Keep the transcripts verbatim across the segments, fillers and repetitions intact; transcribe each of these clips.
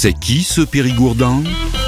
C'est qui ce Périgourdin ?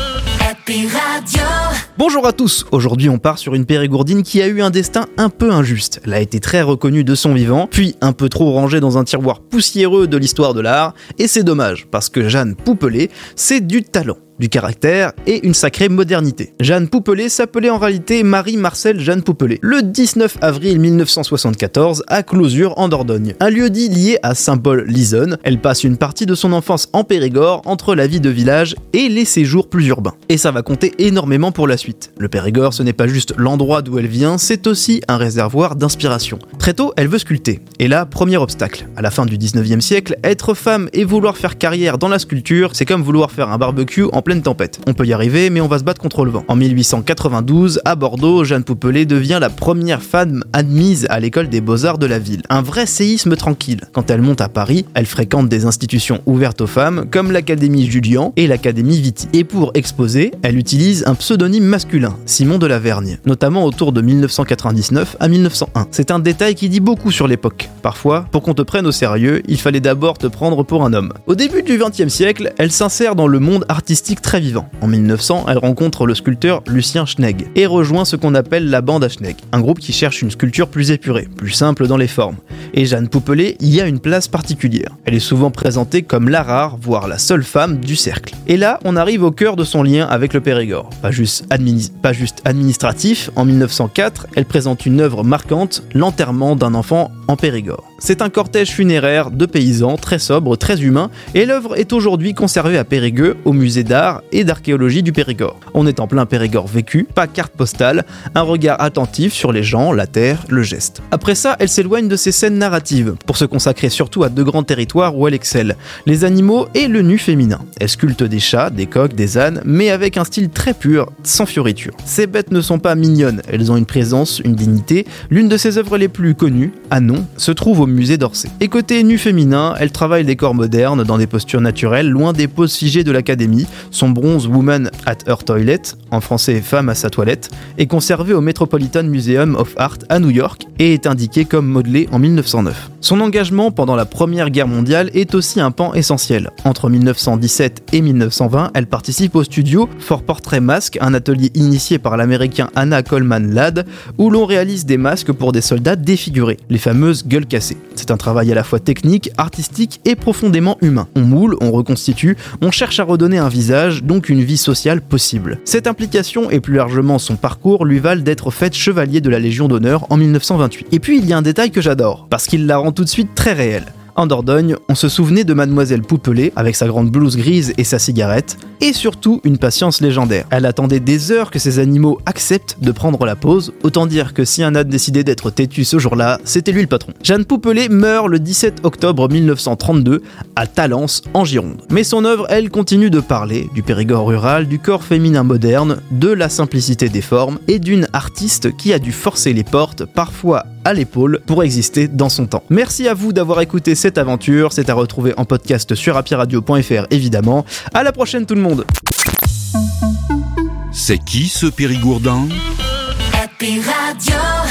Happy Radio. Bonjour à tous, aujourd'hui on part sur une Périgourdine qui a eu un destin un peu injuste. Elle a été très reconnue de son vivant, puis un peu trop rangée dans un tiroir poussiéreux de l'histoire de l'art, et c'est dommage, parce que Jeanne Poupelet, c'est du talent, du caractère et une sacrée modernité. Jeanne Poupelet s'appelait en réalité Marie-Marcelle Jeanne Poupelet. Le dix-neuf avril mille neuf cent soixante-quatorze, à Closure en Dordogne, un lieu-dit lié à Saint-Paul-l'Isonne. Elle passe une partie de son enfance en Périgord, entre la vie de village et les séjours plus urbains. Et ça va compter énormément pour la suite. Le Périgord, ce n'est pas juste l'endroit d'où elle vient, c'est aussi un réservoir d'inspiration. Très tôt, elle veut sculpter. Et là, premier obstacle. À la fin du dix-neuvième siècle, être femme et vouloir faire carrière dans la sculpture, c'est comme vouloir faire un barbecue en pleine tempête. On peut y arriver, mais on va se battre contre le vent. En mille huit cent quatre-vingt-douze, à Bordeaux, Jeanne Poupelet devient la première femme admise à l'école des beaux-arts de la ville. Un vrai séisme tranquille. Quand elle monte à Paris, elle fréquente des institutions ouvertes aux femmes, comme l'Académie Julian et l'Académie Viti. Et pour exposer, elle utilise un pseudonyme masculin, Simon de la Vergne, notamment autour de mille neuf cent quatre-vingt-dix-neuf à mille neuf cent un. C'est un détail qui dit beaucoup sur l'époque. Parfois, pour qu'on te prenne au sérieux, il fallait d'abord te prendre pour un homme. Au début du vingtième siècle, elle s'insère dans le monde artistique très vivant. En mille neuf cents, elle rencontre le sculpteur Lucien Schnegg et rejoint ce qu'on appelle la bande à Schnegg, un groupe qui cherche une sculpture plus épurée, plus simple dans les formes. Et Jeanne Poupelet y a une place particulière. Elle est souvent présentée comme la rare, voire la seule femme du cercle. Et là, on arrive au cœur de son lien avec le Périgord. Pas juste, administ- pas juste administratif, en mille neuf cent quatre, elle présente une œuvre marquante, l'enterrement d'un enfant en Périgord. C'est un cortège funéraire de paysans très sobre, très humain, et l'œuvre est aujourd'hui conservée à Périgueux, au musée d'art et d'archéologie du Périgord. On est en plein Périgord vécu, pas carte postale, un regard attentif sur les gens, la terre, le geste. Après ça, elle s'éloigne de ces scènes narratives, pour se consacrer surtout à deux grands territoires où elle excelle, les animaux et le nu féminin. Elle sculpte des chats, des coqs, des ânes, mais avec un style très pur, sans fioritures. Ces bêtes ne sont pas mignonnes, elles ont une présence, une dignité. L'une de ses œuvres les plus connues, Anon, se trouve au musée d'Orsay. Et côté nu féminin, elle travaille des corps modernes dans des postures naturelles, loin des poses figées de l'académie. Son bronze Woman at her toilet, en français Femme à sa toilette, est conservé au Metropolitan Museum of Art à New York et est indiqué comme modelé en mille neuf cent neuf. Son engagement pendant la Première Guerre mondiale est aussi un pan essentiel. Entre mille neuf cent dix-sept et mille neuf cent vingt, elle participe au studio For Portrait Mask, un atelier initié par l'américain Anna Coleman Ladd, où l'on réalise des masques pour des soldats défigurés, les fameuses gueules cassées. C'est un travail à la fois technique, artistique et profondément humain. On moule, on reconstitue, on cherche à redonner un visage, donc une vie sociale possible. Cette implication et plus largement son parcours lui valent d'être faite chevalier de la Légion d'honneur en mille neuf cent vingt-huit. Et puis il y a un détail que j'adore, parce qu'il la rend tout de suite très réelle. En Dordogne, on se souvenait de Mademoiselle Poupelet avec sa grande blouse grise et sa cigarette, et surtout une patience légendaire. Elle attendait des heures que ces animaux acceptent de prendre la pause, autant dire que si un âne décidait d'être têtu ce jour-là, c'était lui le patron. Jeanne Poupelet meurt le dix-sept octobre mille neuf cent trente-deux à Talence, en Gironde. Mais son œuvre, elle, continue de parler du Périgord rural, du corps féminin moderne, de la simplicité des formes et d'une artiste qui a dû forcer les portes, parfois à l'épaule, pour exister dans son temps. Merci à vous d'avoir écouté cette aventure, c'est à retrouver en podcast sur happy radio point f r évidemment. À la prochaine tout le monde. C'est qui ce Périgourdin ? Happy Radio.